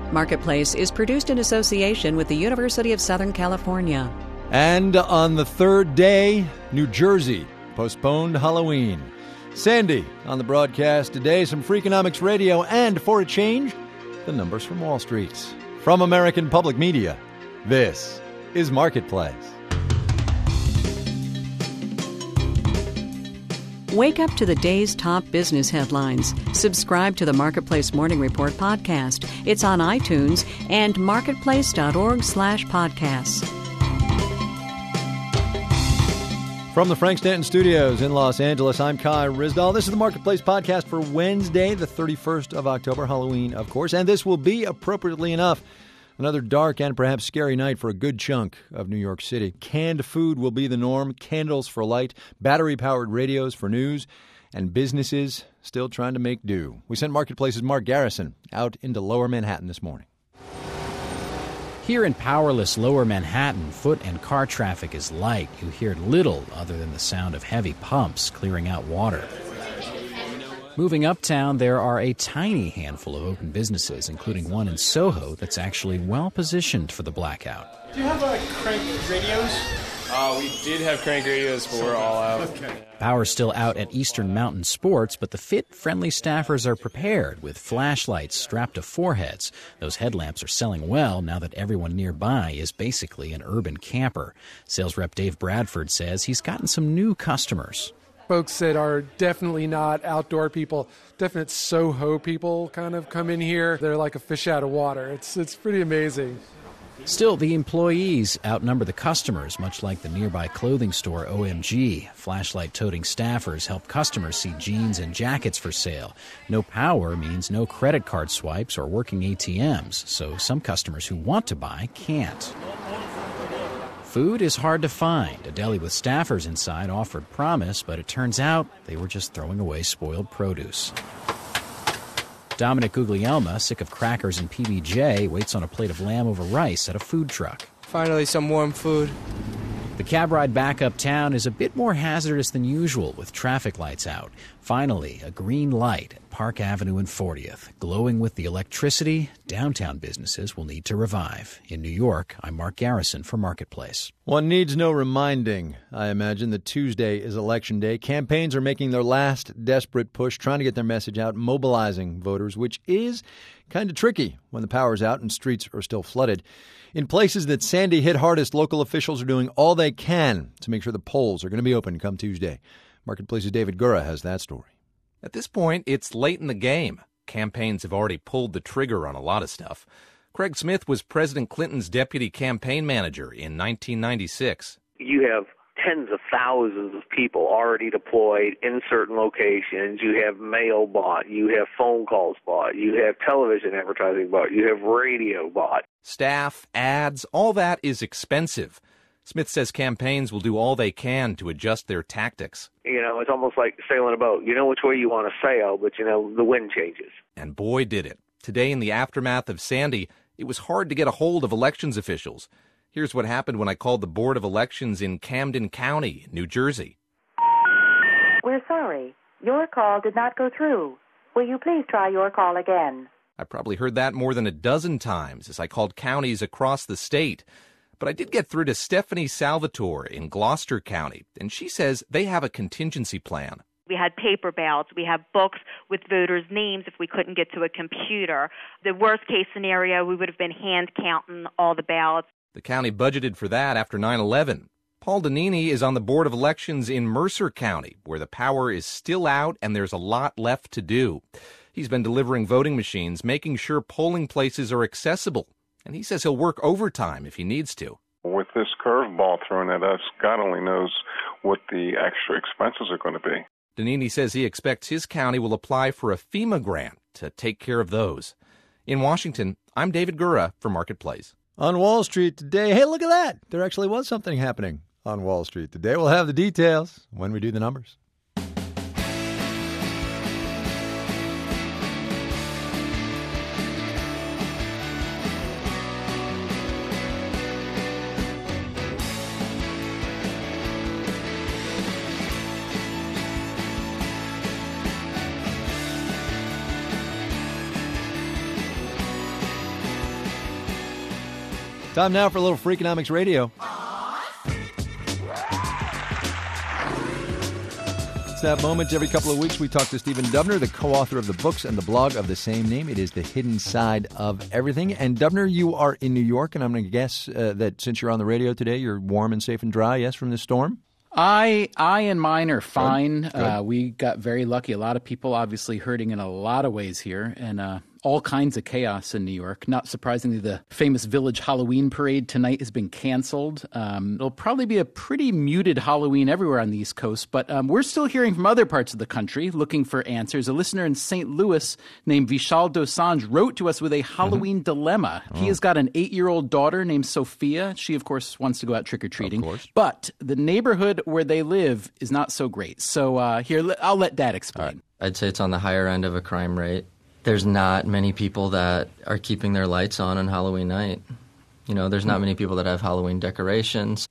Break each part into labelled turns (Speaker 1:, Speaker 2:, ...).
Speaker 1: Marketplace is produced in association with the University of Southern California.
Speaker 2: And on the third day, New Jersey postponed Halloween. Sandy on the broadcast today, some Freakonomics Radio, and for a change, the numbers from Wall Street. From American Public Media, this is Marketplace.
Speaker 1: Wake up to the day's top business headlines. Subscribe to the Marketplace Morning Report podcast. It's on iTunes and marketplace.org/podcasts.
Speaker 2: From the Frank Stanton Studios in Los Angeles, I'm Kai Ryssdal. This is the Marketplace podcast for Wednesday, the 31st of October, Halloween, of course. And this will be, appropriately enough, another dark and perhaps scary night for a good chunk of New York City. Canned food will be the norm, candles for light, battery-powered radios for news, and businesses still trying to make do. We sent Marketplace's Mark Garrison out into Lower Manhattan this morning.
Speaker 3: Here in powerless Lower Manhattan, foot and car traffic is light. You hear little other than the sound of heavy pumps clearing out water. Moving uptown, there are a tiny handful of open businesses, including one in Soho that's actually well-positioned for the blackout.
Speaker 4: Do you have crank radios?
Speaker 5: We did have crank radios, but we're all out.
Speaker 4: Okay.
Speaker 3: Power's still out at Eastern Mountain Sports, but the fit-friendly staffers are prepared with flashlights strapped to foreheads. Those headlamps are selling well now that everyone nearby is basically an urban camper. Sales rep Dave Bradford says he's gotten some new customers.
Speaker 6: Folks that are definitely not outdoor people, definite Soho people kind of come in here. They're like a fish out of water. It's pretty amazing.
Speaker 3: Still, the employees outnumber the customers, much like the nearby clothing store OMG. Flashlight-toting staffers help customers see jeans and jackets for sale. No power means no credit card swipes or working ATMs, so some customers who want to buy can't. Food is hard to find. A deli with staffers inside offered promise, but it turns out they were just throwing away spoiled produce. Dominic Guglielma, sick of crackers and PBJ, waits on a plate of lamb over rice at a food truck.
Speaker 7: Finally, some warm food.
Speaker 3: The cab ride back uptown is a bit more hazardous than usual with traffic lights out. Finally, a green light at Park Avenue and 40th. Glowing with the electricity, downtown businesses will need to revive. In New York, I'm Mark Garrison for Marketplace.
Speaker 2: One needs no reminding, I imagine, that Tuesday is Election Day. Campaigns are making their last desperate push, trying to get their message out, mobilizing voters, which is kind of tricky when the power's out and streets are still flooded. In places that Sandy hit hardest, local officials are doing all they can to make sure the polls are going to be open come Tuesday. Marketplace's David Gura has that story.
Speaker 8: At this point, it's late in the game. Campaigns have already pulled the trigger on a lot of stuff. Craig Smith was President Clinton's deputy campaign manager in 1996.
Speaker 9: You have tens of thousands of people already deployed in certain locations. You have mail bought. You have phone calls bought. You have television advertising bought. You have radio bought.
Speaker 8: Staff, ads, all that is expensive. Smith says campaigns will do all they can to adjust their tactics.
Speaker 9: You know, it's almost like sailing a boat. You know which way you want to sail, but, the wind changes.
Speaker 8: And boy, did it. Today, in the aftermath of Sandy, it was hard to get a hold of elections officials. Here's what happened when I called the Board of Elections in Camden County, New Jersey.
Speaker 10: We're sorry. Your call did not go through. Will you please try your call again?
Speaker 8: I probably heard that more than a dozen times as I called counties across the state. But I did get through to Stephanie Salvatore in Gloucester County, and she says they have a contingency plan.
Speaker 11: We had paper ballots. We have books with voters' names if we couldn't get to a computer. The worst-case scenario, we would have been hand-counting all the ballots.
Speaker 8: The county budgeted for that after 9/11. Paul Donini is on the Board of Elections in Mercer County, where the power is still out and there's a lot left to do. He's been delivering voting machines, making sure polling places are accessible. And he says he'll work overtime if he needs to.
Speaker 12: With this curveball thrown at us, God only knows what the extra expenses are going to be.
Speaker 8: Donini says he expects his county will apply for a FEMA grant to take care of those. In Washington, I'm David Gura for Marketplace.
Speaker 2: On Wall Street today, hey, look at that. There actually was something happening on Wall Street today. We'll have the details when we do the numbers. Time now for a little Freakonomics Radio. It's that moment every couple of weeks we talk to Stephen Dubner, the co-author of the books and the blog of the same name. It is The Hidden Side of Everything. And Dubner, you are in New York, and I'm going to guess that since you're on the radio today, you're warm and safe and dry, yes, from this storm?
Speaker 3: I and mine are fine.
Speaker 2: Good.
Speaker 3: We got very lucky. A lot of people obviously hurting in a lot of ways here, and all kinds of chaos in New York. Not surprisingly, the famous Village Halloween parade tonight has been canceled. It'll probably be a pretty muted Halloween everywhere on the East Coast, but we're still hearing from other parts of the country looking for answers. A listener in St. Louis named Vishal Dosanjh wrote to us with a Halloween dilemma. He has got an 8-year-old daughter named Sophia. She, of course, wants to go out trick-or-treating.
Speaker 2: Of course.
Speaker 3: But the neighborhood where they live is not so great. So here, I'll let Dad explain.
Speaker 7: Right. I'd say it's on the higher end of a crime rate. There's not many people that are keeping their lights on Halloween night. You know, there's not many people that have Halloween decorations.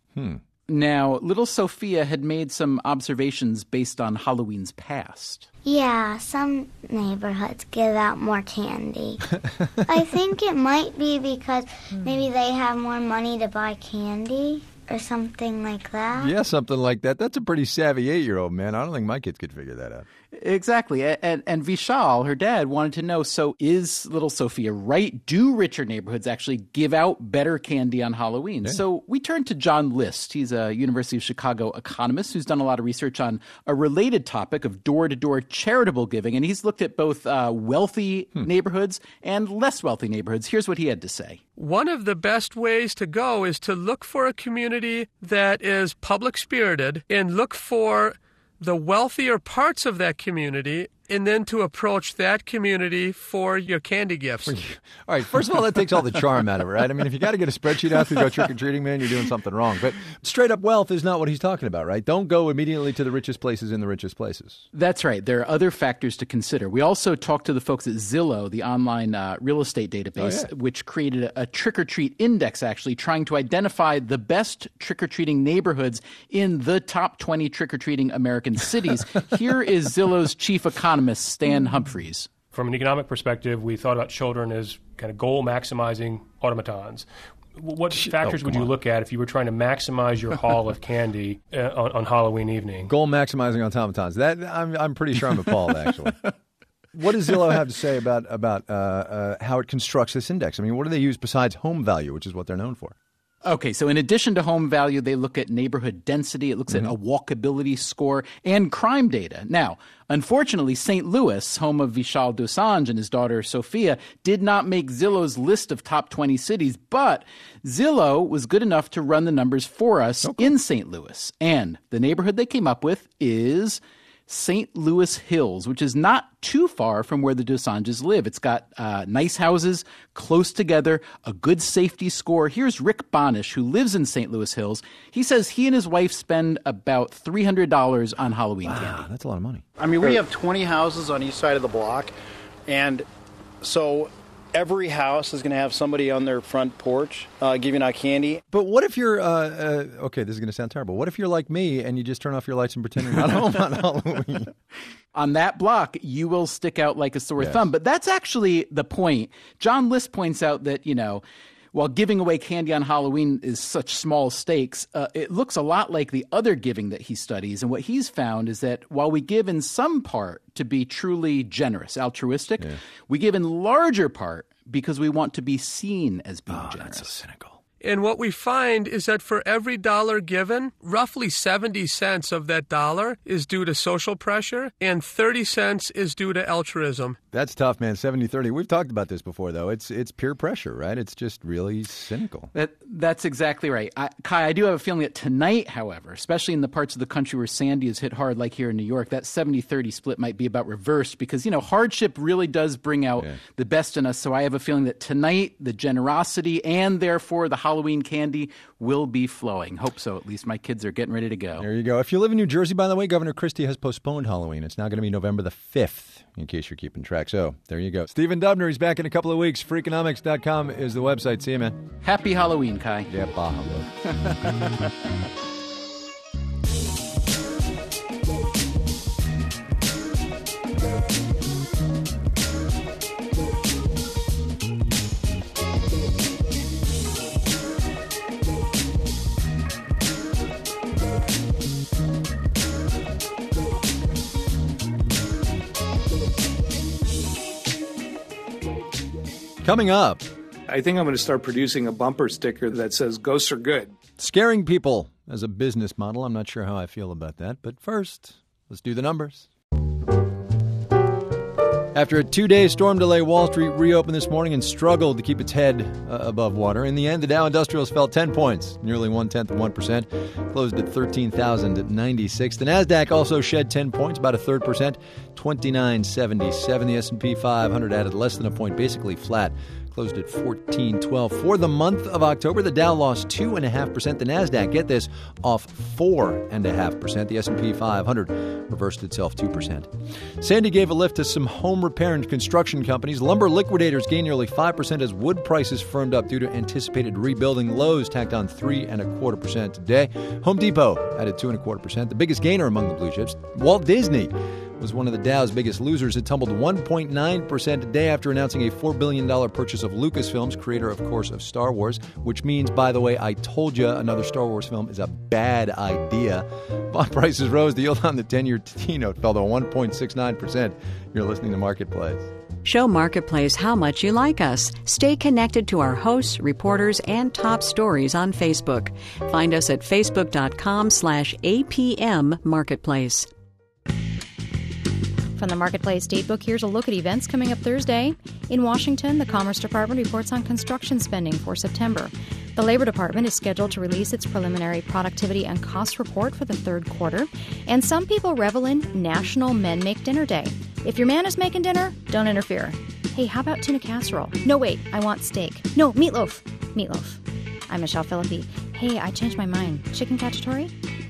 Speaker 3: Now, little Sophia had made some observations based on Halloween's past.
Speaker 13: Yeah, some neighborhoods give out more candy. I think it might be because maybe they have more money to buy candy or something like that.
Speaker 2: Yeah, something like that. That's a pretty savvy 8-year-old, man. I don't think my kids could figure that out.
Speaker 3: Exactly. And Vishal, her dad, wanted to know, so is little Sophia right? Do richer neighborhoods actually give out better candy on Halloween? Yeah. So we turned to John List. He's a University of Chicago economist who's done a lot of research on a related topic of door-to-door charitable giving, and he's looked at both wealthy neighborhoods and less wealthy neighborhoods. Here's what he had to say.
Speaker 6: One of the best ways to go is to look for a community that is public-spirited and look for the wealthier parts of that community, and then to approach that community for your candy gifts.
Speaker 2: All right, first of all, that takes all the charm out of it, right? I mean, if you got to get a spreadsheet out to go trick-or-treating, man, you're doing something wrong. But straight-up wealth is not what he's talking about, right? Don't go immediately to the richest places in the richest places.
Speaker 3: That's right. There are other factors to consider. We also talked to the folks at Zillow, the online real estate database, which created a trick-or-treat index, actually, trying to identify the best trick-or-treating neighborhoods in the top 20 trick-or-treating American cities. Here is Zillow's chief economist, Stan Humphreys.
Speaker 4: From an economic perspective, we thought about children as kind of goal-maximizing automatons. What factors would you look at if you were trying to maximize your haul of candy on Halloween evening?
Speaker 2: Goal-maximizing automatons. That I'm pretty sure I'm appalled, actually. What does Zillow have to say about how it constructs this index? I mean, what do they use besides home value, which is what they're known for?
Speaker 3: Okay, so in addition to home value, they look at neighborhood density. It looks at a walkability score and crime data. Now, unfortunately, St. Louis, home of Vishal Dosanjh and his daughter Sophia, did not make Zillow's list of top 20 cities, but Zillow was good enough to run the numbers for us in St. Louis. And the neighborhood they came up with is St. Louis Hills, which is not too far from where the Dosanjhs live. It's got nice houses, close together, a good safety score. Here's Rick Bonish, who lives in St. Louis Hills. He says he and his wife spend about $300 on Halloween candy.
Speaker 2: That's a lot of money.
Speaker 14: I mean, we have 20 houses on each side of the block, and so every house is going to have somebody on their front porch giving out candy.
Speaker 2: But what if you're, okay, this is going to sound terrible. What if you're like me and you just turn off your lights and pretend you're not home on Halloween?
Speaker 3: On that block, you will stick out like a sore thumb. But that's actually the point. John List points out that, you know, while giving away candy on Halloween is such small stakes, it looks a lot like the other giving that he studies. And what he's found is that while we give in some part to be truly generous, altruistic, we give in larger part because we want to be seen as being generous.
Speaker 2: That's so cynical.
Speaker 6: And what we find is that for every dollar given, roughly 70 cents of that dollar is due to social pressure and 30 cents is due to altruism.
Speaker 2: That's tough, man. 70-30. We've talked about this before, though. It's peer pressure, right? It's just really cynical.
Speaker 3: That's exactly right. Kai, I do have a feeling that tonight, however, especially in the parts of the country where Sandy is hit hard, like here in New York, that 70-30 split might be about reversed because, you know, hardship really does bring out the best in us. So I have a feeling that tonight, the generosity and therefore the Halloween candy will be flowing. Hope so. At least my kids are getting ready to go.
Speaker 2: There you go. If you live in New Jersey, by the way, Governor Christie has postponed Halloween. It's now going to be November the 5th, in case you're keeping track. So there you go. Stephen Dubner, he's back in a couple of weeks. Freakonomics.com is the website. See you, man.
Speaker 3: Happy Halloween, Kai.
Speaker 2: Yeah, bah humbug. Coming up,
Speaker 15: I think I'm going to start producing a bumper sticker that says ghosts are good.
Speaker 2: Scaring people as a business model. I'm not sure how I feel about that. But first, let's do the numbers. After a 2-day storm delay, Wall Street reopened this morning and struggled to keep its head above water. In the end, the Dow Industrials fell 10 points, nearly 0.1%, closed at 13,096. The Nasdaq also shed 10 points, about 1/3%, 2977. The S&P 500 added less than a point, basically flat, closed at 1412. For the month of October, the Dow lost 2.5%. The Nasdaq, get this, off 4.5%. The S&P 500 reversed itself 2%. Sandy gave a lift to some home repair and construction companies. Lumber liquidators gained nearly 5% as wood prices firmed up due to anticipated rebuilding. Lowe's tacked on 3.25% today. Home Depot added 2.25%. The biggest gainer among the blue chips, Walt Disney, was one of the Dow's biggest losers. It tumbled 1.9% today after announcing a $4 billion purchase of Lucasfilms, creator, of course, of Star Wars, which means, by the way, I told you another Star Wars film is a bad idea. Bond prices rose. The yield on the 10-year T-note fell to 1.69%. You're listening to Marketplace.
Speaker 1: Show Marketplace how much you like us. Stay connected to our hosts, reporters, and top stories on Facebook. Find us at facebook.com/APM Marketplace.
Speaker 16: From the Marketplace Datebook, here's a look at events coming up Thursday. In Washington, the Commerce Department reports on construction spending for September. The Labor Department is scheduled to release its preliminary productivity and cost report for the third quarter. And some people revel in National Men Make Dinner Day. If your man is making dinner, don't interfere. Hey, how about tuna casserole? No, wait, I want steak. No, meatloaf. Meatloaf. I'm Michelle Philippi. Hey, I changed my mind. Chicken cacciatore?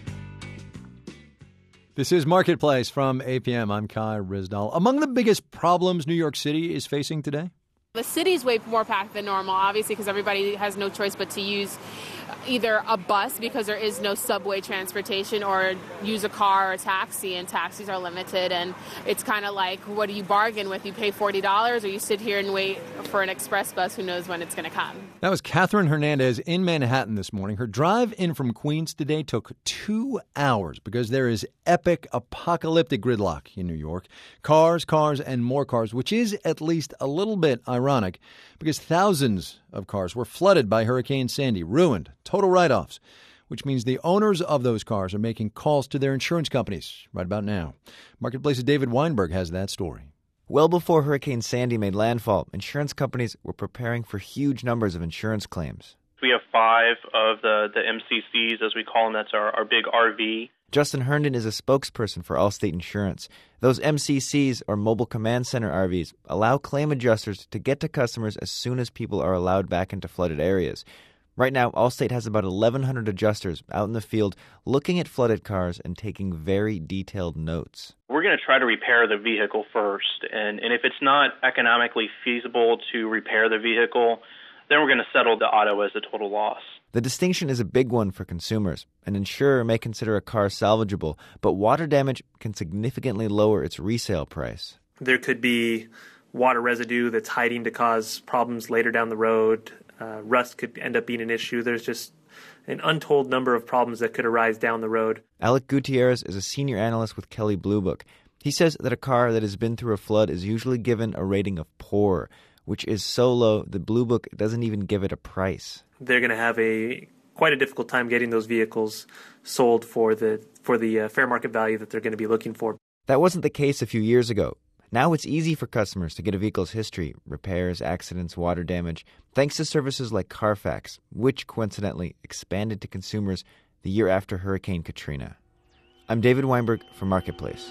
Speaker 2: This is Marketplace from APM. I'm Kai Ryssdal. Among the biggest problems New York City is facing today?
Speaker 17: The city's way more packed than normal, obviously, because everybody has no choice but to use either a bus because there is no subway transportation, or use a car or a taxi, and taxis are limited. And it's kind of like, what do you bargain with? You pay $40 or you sit here and wait for an express bus who knows when it's going to come.
Speaker 2: That was Catherine Hernandez in Manhattan this morning. Her drive in from Queens today took 2 hours because there is epic apocalyptic gridlock in New York. Cars, and more cars, which is at least a little bit ironic because thousands of cars were flooded by Hurricane Sandy, ruined, total write-offs, which means the owners of those cars are making calls to their insurance companies right about now. Marketplace's David Weinberg has that story.
Speaker 18: Well before Hurricane Sandy made landfall, insurance companies were preparing for huge numbers of insurance claims.
Speaker 19: We have 5 of the MCCs, as we call them. That's our big RV.
Speaker 18: Justin Herndon is a spokesperson for Allstate Insurance. Those MCCs, or Mobile Command Center RVs, allow claim adjusters to get to customers as soon as people are allowed back into flooded areas. Right now, Allstate has about 1,100 adjusters out in the field looking at flooded cars and taking very detailed notes.
Speaker 19: We're going to try to repair the vehicle first, and if it's not economically feasible to repair the vehicle, then we're going to settle the auto as a total loss.
Speaker 18: The distinction is a big one for consumers. An insurer may consider a car salvageable, but water damage can significantly lower its resale price.
Speaker 20: There could be water residue that's hiding to cause problems later down the road. Rust could end up being an issue. There's just an untold number of problems that could arise down the road.
Speaker 18: Alec Gutierrez is a senior analyst with Kelley Blue Book. He says that a car that has been through a flood is usually given a rating of poor, which is so low the Blue Book doesn't even give it a price.
Speaker 20: They're going to have quite a difficult time getting those vehicles sold for the fair market value that they're going to be looking for.
Speaker 18: That wasn't the case a few years ago. Now it's easy for customers to get a vehicle's history, repairs, accidents, water damage, thanks to services like Carfax, which coincidentally expanded to consumers the year after Hurricane Katrina. I'm David Weinberg for Marketplace.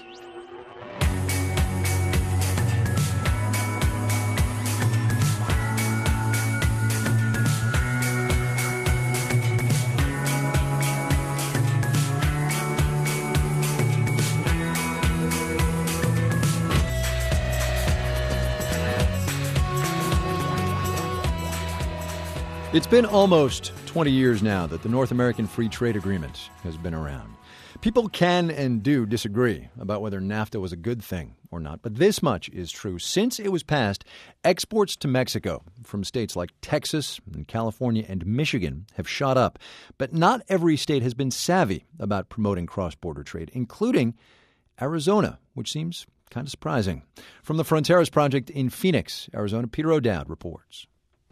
Speaker 2: It's been almost 20 years now that the North American Free Trade Agreement has been around. People can and do disagree about whether NAFTA was a good thing or not, but this much is true. Since it was passed, exports to Mexico from states like Texas and California and Michigan have shot up. But not every state has been savvy about promoting cross-border trade, including Arizona, which seems Kind of surprising. From the Fronteras Project in Phoenix, Arizona, Peter O'Dowd reports.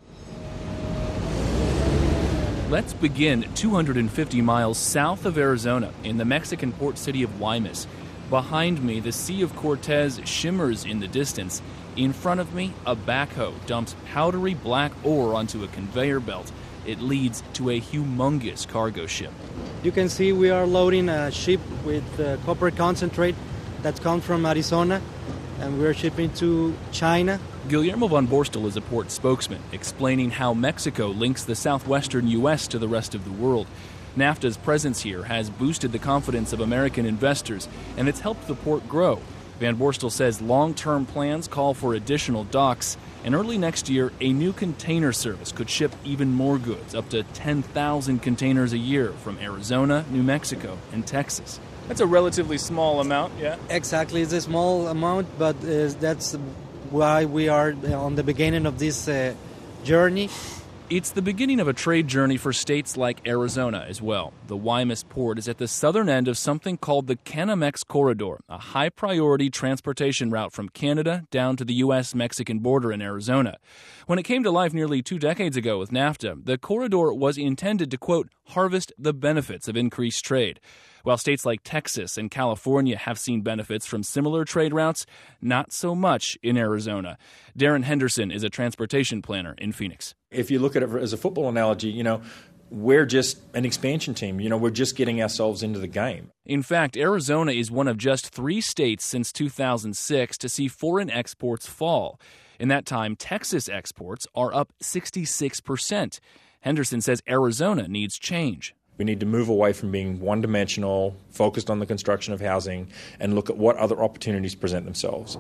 Speaker 21: Let's begin 250 miles south of Arizona in the Mexican port city of Guaymas. Behind me, the Sea of Cortez shimmers in the distance. In front of me, a backhoe dumps powdery black ore onto a conveyor belt. It leads to a humongous cargo ship.
Speaker 22: You can see we are loading a ship with copper concentrate that's come from Arizona, and we're shipping to China.
Speaker 21: Guillermo von Borstel is a port spokesman, explaining how Mexico links the southwestern U.S. to the rest of the world. NAFTA's presence here has boosted the confidence of American investors, and it's helped the port grow. Van Borstel says long-term plans call for additional docks, and early next year, a new container service could ship even more goods, up to 10,000 containers a year from Arizona, New Mexico, and Texas.
Speaker 23: That's a relatively small amount, yeah?
Speaker 22: Exactly, it's a small amount, but that's why we are on the beginning of this journey.
Speaker 21: It's the beginning of a trade journey for states like Arizona as well. The Guaymas port is at the southern end of something called the Canamex Corridor, a high-priority transportation route from Canada down to the U.S.-Mexican border in Arizona. When it came to life nearly 2 decades ago with NAFTA, the corridor was intended to, quote, harvest the benefits of increased trade. While states like Texas and California have seen benefits from similar trade routes, not so much in Arizona. Darren Henderson is a transportation planner in Phoenix.
Speaker 24: If you look at it as a football analogy, we're just an expansion team. We're just getting ourselves into the game.
Speaker 21: In fact, Arizona is one of just 3 states since 2006 to see foreign exports fall. In that time, Texas exports are up 66%. Henderson says Arizona needs change.
Speaker 24: We need to move away from being one-dimensional, focused on the construction of housing, and look at what other opportunities present themselves.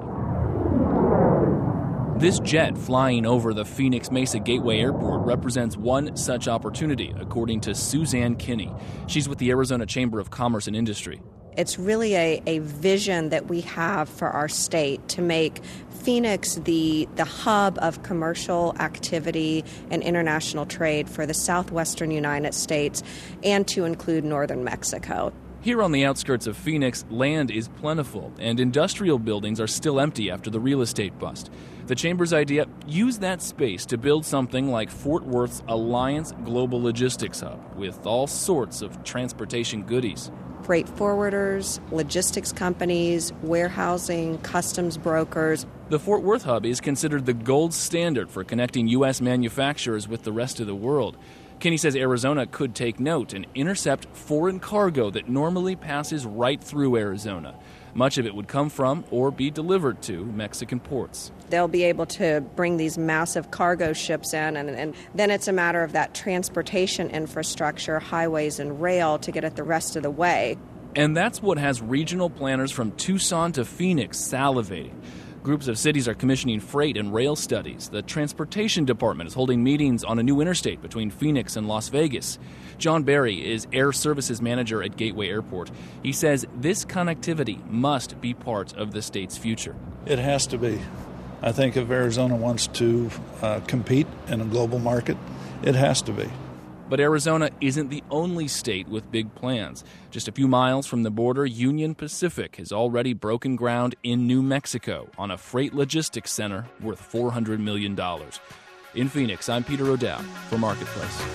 Speaker 21: This jet flying over the Phoenix Mesa Gateway Airport represents one such opportunity, according to Suzanne Kinney. She's with the Arizona Chamber of Commerce and Industry.
Speaker 25: It's really a vision that we have for our state to make Phoenix the hub of commercial activity and international trade for the southwestern United States and to include northern Mexico.
Speaker 21: Here on the outskirts of Phoenix, land is plentiful and industrial buildings are still empty after the real estate bust. The Chamber's idea, use that space to build something like Fort Worth's Alliance Global Logistics Hub with all sorts of transportation goodies.
Speaker 25: Freight forwarders, logistics companies, warehousing, customs brokers.
Speaker 21: The Fort Worth Hub is considered the gold standard for connecting U.S. manufacturers with the rest of the world. Kinney says Arizona could take note and intercept foreign cargo that normally passes right through Arizona. Much of it would come from or be delivered to Mexican ports.
Speaker 25: They'll be able to bring these massive cargo ships in, and then it's a matter of that transportation infrastructure, highways and rail, to get it the rest of the way.
Speaker 21: And that's what has regional planners from Tucson to Phoenix salivating. Groups of cities are commissioning freight and rail studies. The Transportation Department is holding meetings on a new interstate between Phoenix and Las Vegas. John Barry is Air Services Manager at Gateway Airport. He says this connectivity must be part of the state's future.
Speaker 26: It has to be. I think if Arizona wants to compete in a global market, it has to be.
Speaker 21: But Arizona isn't the only state with big plans. Just a few miles from the border, Union Pacific has already broken ground in New Mexico on a freight logistics center worth $400 million. In Phoenix, I'm Peter O'Dowd for Marketplace.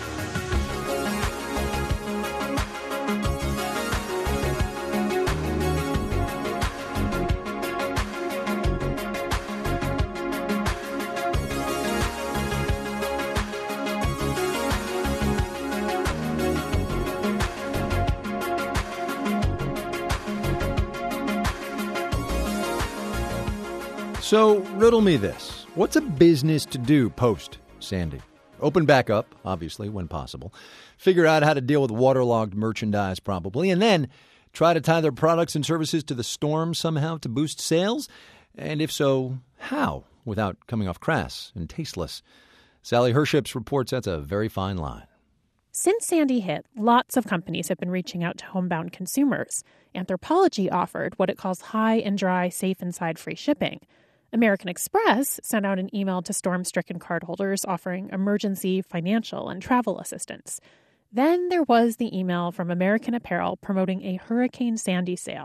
Speaker 2: So, riddle me this. What's a business to do post-Sandy? Open back up, obviously, when possible. Figure out how to deal with waterlogged merchandise, probably. And then try to tie their products and services to the storm somehow to boost sales? And if so, how? Without coming off crass and tasteless. Sally Herships reports that's a very fine line.
Speaker 27: Since Sandy hit, lots of companies have been reaching out to homebound consumers. Anthropologie offered what it calls high and dry, safe inside free shipping. American Express sent out an email to storm-stricken cardholders offering emergency financial and travel assistance. Then there was the email from American Apparel promoting a Hurricane Sandy sale,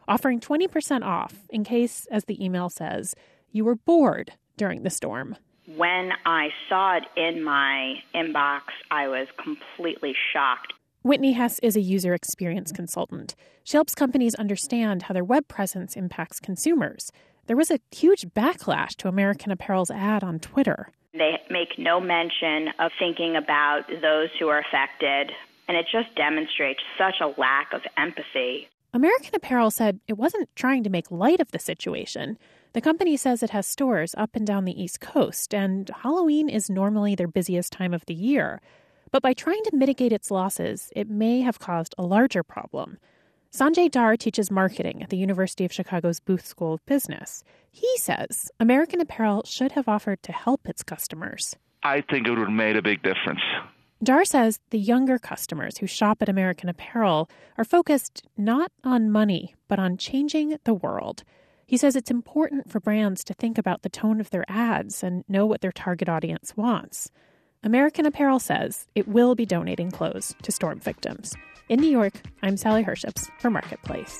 Speaker 27: offering 20% off in case, as the email says, you were bored during the storm.
Speaker 5: When I saw it in my inbox, I was completely shocked.
Speaker 27: Whitney Hess is a user experience consultant. She helps companies understand how their web presence impacts consumers. There was a huge backlash to American Apparel's ad on Twitter.
Speaker 5: They make no mention of thinking about those who are affected, and it just demonstrates such a lack of empathy.
Speaker 27: American Apparel said it wasn't trying to make light of the situation. The company says it has stores up and down the East Coast, and Halloween is normally their busiest time of the year. But by trying to mitigate its losses, it may have caused a larger problem. Sanjay Dar teaches marketing at the University of Chicago's Booth School of Business. He says American Apparel should have offered to help its customers.
Speaker 7: I think it would have made a big difference.
Speaker 27: Dar says the younger customers who shop at American Apparel are focused not on money, but on changing the world. He says it's important for brands to think about the tone of their ads and know what their target audience wants. American Apparel says it will be donating clothes to storm victims. In New York, I'm Sally Herships for Marketplace.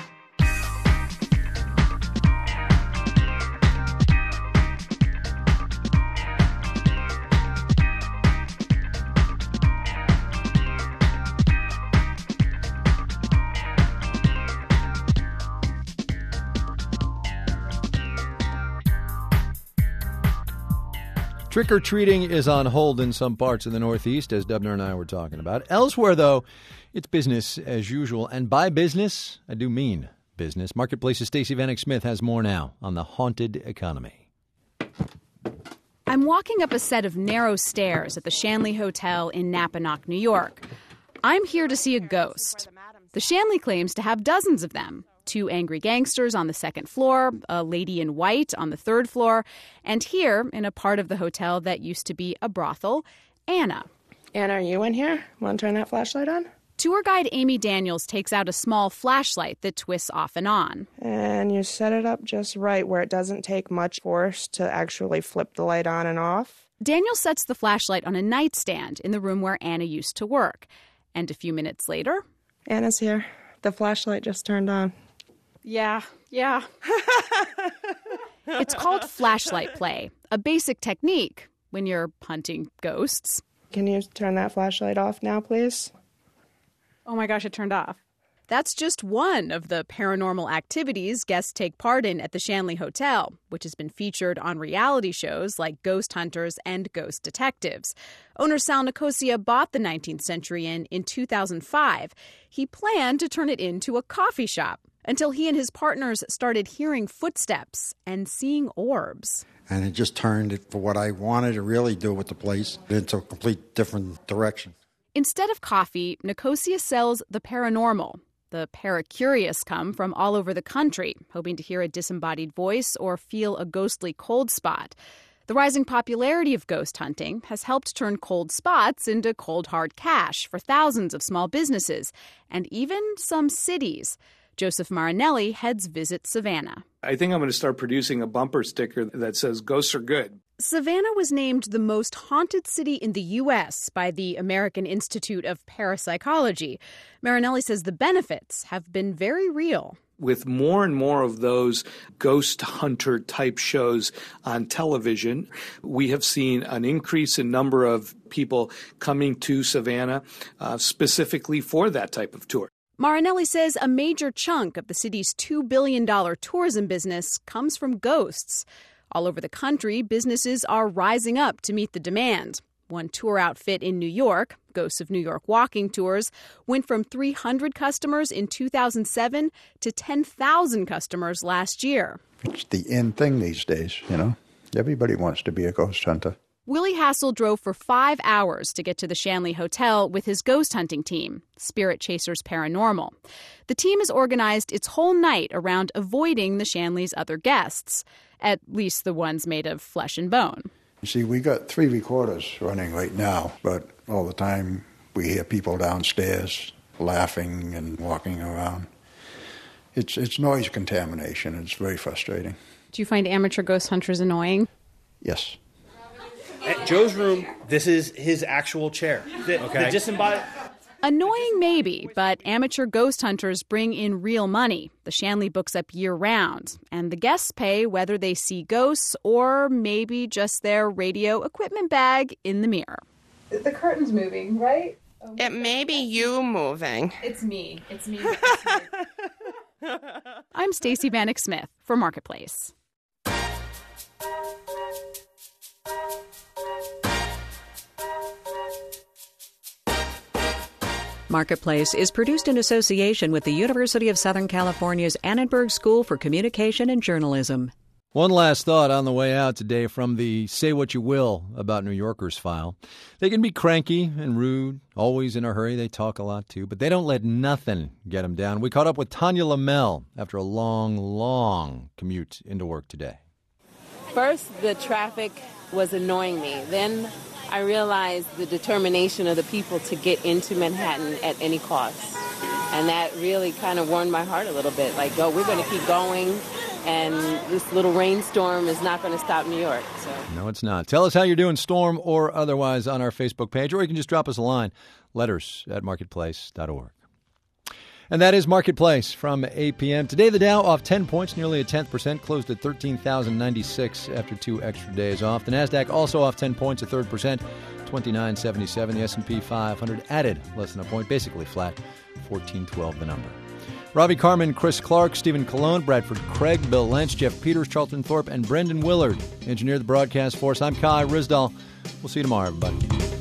Speaker 2: Trick-or-treating is on hold in some parts of the Northeast, as Dubner and I were talking about. Elsewhere, though, it's business as usual. And by business, I do mean business. Marketplace's Stacey Vanek Smith has more now on the haunted economy.
Speaker 8: I'm walking up a set of narrow stairs at the Shanley Hotel in Napanoch, New York. I'm here to see a ghost. The Shanley claims to have dozens of them. 2 angry gangsters on the 2nd floor, a lady in white on the 3rd floor, and here, in a part of the hotel that used to be a brothel, Anna.
Speaker 9: Anna, are you in here? Want to turn that flashlight on?
Speaker 8: Tour guide Amy Daniels takes out a small flashlight that twists off and on.
Speaker 9: And you set it up just right where it doesn't take much force to actually flip the light on and off.
Speaker 8: Daniels sets the flashlight on a nightstand in the room where Anna used to work. And a few minutes later...
Speaker 9: Anna's here. The flashlight just turned on.
Speaker 8: Yeah. It's called flashlight play, a basic technique when you're hunting ghosts.
Speaker 9: Can you turn that flashlight off now, please?
Speaker 8: Oh my gosh, it turned off. That's just one of the paranormal activities guests take part in at the Shanley Hotel, which has been featured on reality shows like Ghost Hunters and Ghost Detectives. Owner Sal Nicosia bought the 19th Century Inn in 2005. He planned to turn it into a coffee shop until he and his partners started hearing footsteps and seeing orbs.
Speaker 10: And it just turned it, for what I wanted to really do with the place, into a complete different direction.
Speaker 8: Instead of coffee, Nicosia sells the paranormal. The paracurious come from all over the country, hoping to hear a disembodied voice or feel a ghostly cold spot. The rising popularity of ghost hunting has helped turn cold spots into cold hard cash for thousands of small businesses and even some cities. Joseph Marinelli heads Visit Savannah.
Speaker 15: I think I'm going to start producing a bumper sticker that says ghosts are good.
Speaker 8: Savannah was named the most haunted city in the U.S. by the American Institute of Parapsychology. Marinelli says the benefits have been very real.
Speaker 15: With more and more of those ghost hunter type shows on television, we have seen an increase in number of people coming to Savannah specifically for that type of tour.
Speaker 8: Marinelli says a major chunk of the city's $2 billion tourism business comes from ghosts. All over the country, businesses are rising up to meet the demand. One tour outfit in New York, Ghosts of New York Walking Tours, went from 300 customers in 2007 to 10,000 customers last year.
Speaker 11: It's the in thing these days, you know. Everybody wants to be a ghost hunter.
Speaker 8: Willie Hassel drove for 5 hours to get to the Shanley Hotel with his ghost hunting team, Spirit Chasers Paranormal. The team has organized its whole night around avoiding the Shanley's other guests, at least the ones made of flesh and bone.
Speaker 11: You see, we got 3 recorders running right now, but all the time we hear people downstairs laughing and walking around. It's noise contamination. It's very frustrating.
Speaker 8: Do you find amateur ghost hunters annoying?
Speaker 11: Yes.
Speaker 12: At Joe's room, this is his actual chair. The disembodied...
Speaker 8: Annoying maybe, but amateur ghost hunters bring in real money. The Shanley books up year-round, and the guests pay whether they see ghosts or maybe just their radio equipment bag in the mirror.
Speaker 1: The curtain's moving, right?
Speaker 9: It may be you moving.
Speaker 1: It's me. It's me.
Speaker 8: I'm Stacey Vanek Smith for Marketplace.
Speaker 3: Marketplace is produced in association with the University of Southern California's Annenberg School for Communication and Journalism.
Speaker 2: One last thought on the way out today from the Say What You Will About New Yorkers file. They can be cranky and rude, always in a hurry. They talk a lot, too, but they don't let nothing get them down. We caught up with Tanya Lamel after a long commute into work today.
Speaker 4: First, the traffic was annoying me. Then I realized the determination of the people to get into Manhattan at any cost. And that really kind of warmed my heart a little bit. Like, oh, we're going to keep going, and this little rainstorm is not going to stop New York. So.
Speaker 2: No, it's not. Tell us how you're doing, storm or otherwise, on our Facebook page, or you can just drop us a line, letters@marketplace.org. And that is Marketplace from 8 p.m. Today, the Dow off 10 points, nearly a 0.1%, closed at 13,096 after 2 extra days off. The Nasdaq also off 10 points, a 0.3%, 2977. The S&P 500 added less than a point, basically flat, 1412 the number. Robbie Carmen, Chris Clark, Stephen Colon, Bradford Craig, Bill Lynch, Jeff Peters, Charlton Thorpe, and Brendan Willard engineered the broadcast for us. I'm Kai Ryssdal. We'll see you tomorrow, everybody.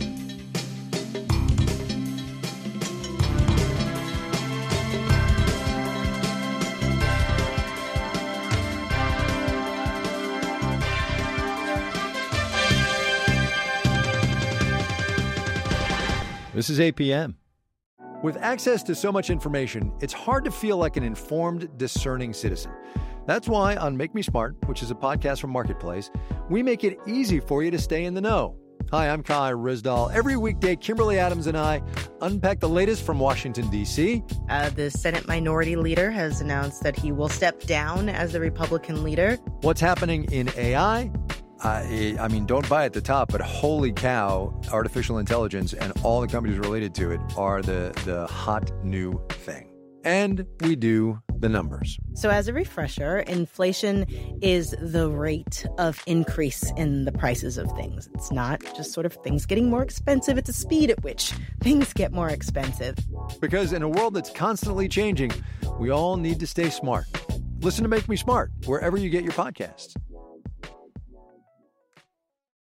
Speaker 2: This is 8 p.m. With access to so much information, it's hard to feel like an informed, discerning citizen. That's why on Make Me Smart, which is a podcast from Marketplace, we make it easy for you to stay in the know. Hi, I'm Kai Ryssdal. Every weekday, Kimberly Adams and I unpack the latest from Washington, D.C.
Speaker 6: The Senate Minority Leader has announced that he will step down as the Republican leader.
Speaker 2: What's happening in AI? I mean, don't buy at the top, but holy cow, artificial intelligence and all the companies related to it are the hot new thing. And we do the numbers.
Speaker 6: So as a refresher, inflation is the rate of increase in the prices of things. It's not just sort of things getting more expensive. It's a speed at which things get more expensive.
Speaker 2: Because in a world that's constantly changing, we all need to stay smart. Listen to Make Me Smart wherever you get your podcasts.